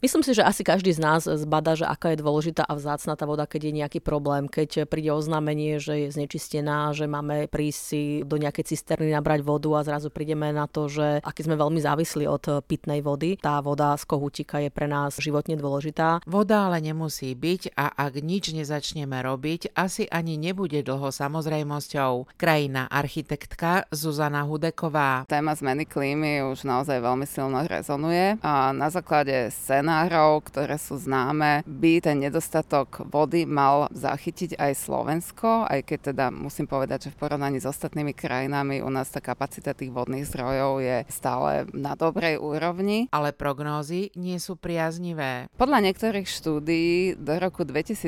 Myslím si, že asi každý z nás zbadá, že aká je dôležitá a vzácna tá voda, keď je nejaký problém, keď príde oznámenie, že je znečistená, že máme prísť si do nejakej cisterny nabrať vodu a zrazu prídeme na to, že aký sme veľmi závislí od pitnej vody. Tá voda z kohútika je pre nás životne dôležitá. Voda ale nemusí byť a ak nič nezačneme robiť, asi ani nebude dlho samozrejmosťou. Krajinná architektka Zuzana Hudeková. Téma zmeny klímy už naozaj veľmi silno rezonuje a na základe scenárov, ktoré sú známe, by ten nedostatok vody mal zachytiť aj Slovensko, aj keď teda musím povedať, že v porovnaní s ostatnými krajinami u nás tá kapacita tých vodných zdrojov je stále na dobrej úrovni. Ale prognózy nie sú priaznivé. Podľa niektorých štúdií do roku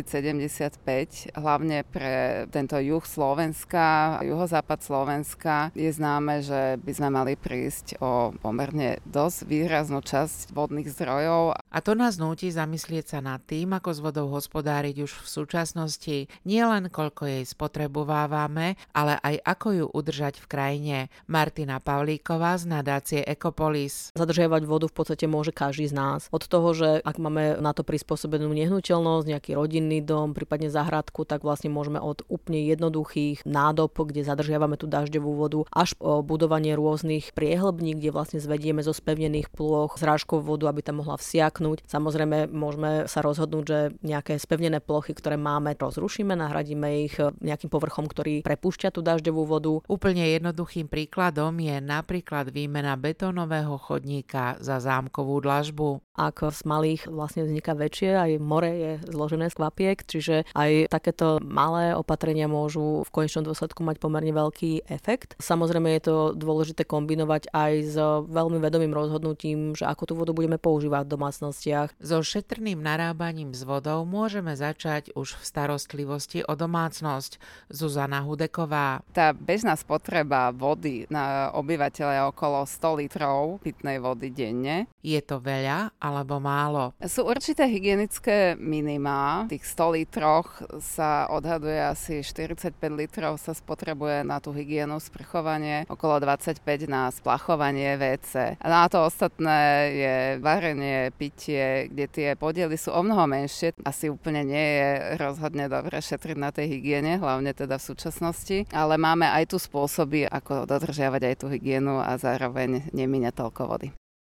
2075, hlavne pre tento juh Slovenska, juhozápad Slovenska, je známe, že by sme mali prísť o pomerne dosť výraznú časť vodných zdrojov. A to nás núti zamyslieť sa nad tým, ako s vodou hospodáriť už v súčasnosti. Nie len koľko jej spotrebovávame, ale aj ako ju udržať v krajine. Martina Pavlíková z nadácie Ecopolis. Zadržiavať vodu v podstate môže každý z nás. Od toho, že ak máme na to prispôsobenú nehnuteľnosť, nejaký rodinný dom, prípadne záhradku, tak vlastne môžeme od úplne jednoduchých nádob, kde zadržiavame tú dažďovú vodu, až po budovanie rôznych priehlbní, kde vlastne zvedieme zo spevnených plôch zrážkovú vodu, aby tam mohla vsiaknúť. Samozrejme, môžeme sa rozhodnúť, že nejaké spevnené plochy, ktoré máme, rozrušíme, nahradíme ich nejakým povrchom, ktorý prepúšťa tú dažďovú vodu. Úplne jednoduchým príkladom je napríklad výmena betónového chodníka za zámkovú dlažbu. Ak z malých vlastne vzniká väčšie, aj more je zložené z kvapiek, čiže aj takéto malé opatrenia môžu v konečnom dôsledku mať pomerne veľký efekt. Samozrejme je to dôležité kombinovať aj s veľmi vedomým rozhodnutím, že ako tú vodu budeme používať v domácnostiach. So šetrným narábaním s vodou môžeme začať už v starostlivosti o domácnosť. Zuzana Hudeková. Tá bežná spotreba vody na obyvateľa je okolo 100 litrov pitnej vody denne. Je to veľa alebo málo? Sú určité hygienické minimá. V tých 100 litroch sa odhaduje asi 45 litrov sa spotrebuje na tú hygienu, sprchovanie, okolo 25 na splachovanie WC. A na to ostatné je varenie, pitie, kde tie podiely sú omnoho menšie. Asi úplne nie je rozhodne dobre šetriť na tej hygiene, hlavne teda v súčasnosti, ale máme aj tu spôsoby, ako dodržiavať aj tú hygienu a zároveň nemíňať toľko vody.